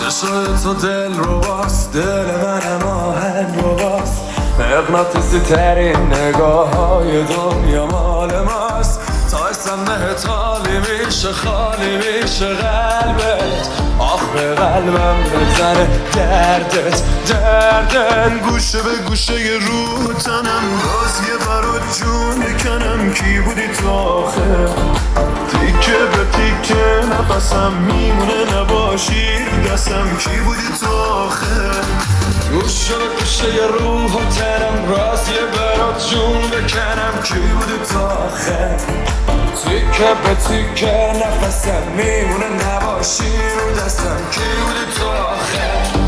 چشای تو دل رو باز، دل منم آهنگ رو باز، مغناطیسی ترین نگاه های دنیا مال ماست. تا اسم نهت حالی میشه، خالی میشه قلبت، آخ به قلبم بزنه دردت، دردن گوشه به گوشه رو تنم، باز یه برات جون بکنم. کی بودی تو آخر؟ تیکه به تیکه نفسم میمونه، نباشی دستم. کی بودی تو آخر؟ گوشه به گوشه روح و تنم، راز یه برات جون بکنم. کی بودی تو آخر؟ تیکه به تیکه نفسم میمونه، نباشی رو دستم. کی بودی تو آخر؟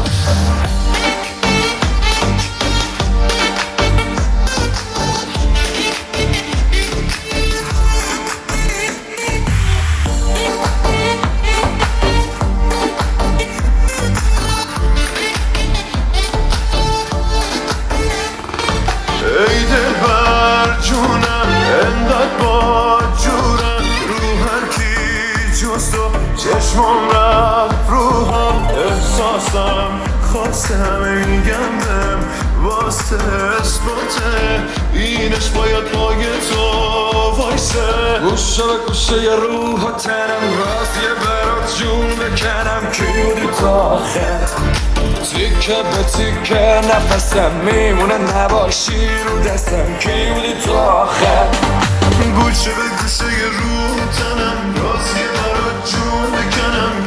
ای دل بر جونم انقدر با جورم، رو هر کی جز تو چشمم رفت روحم. احساسم خواسته همه میگم بهم، واسه اثباته اینش باید پای تو وایسه. گوشه به گوشه ی روح و تنم، راز یه برات جون بکنم. کی بودی تو آخر؟ تیکه به تیکه نفسم میمونه، نباشی رو دستم. کی بودی تو آخر؟ گوشه به گوشه روح تنم، راز یه برات جون بکنم.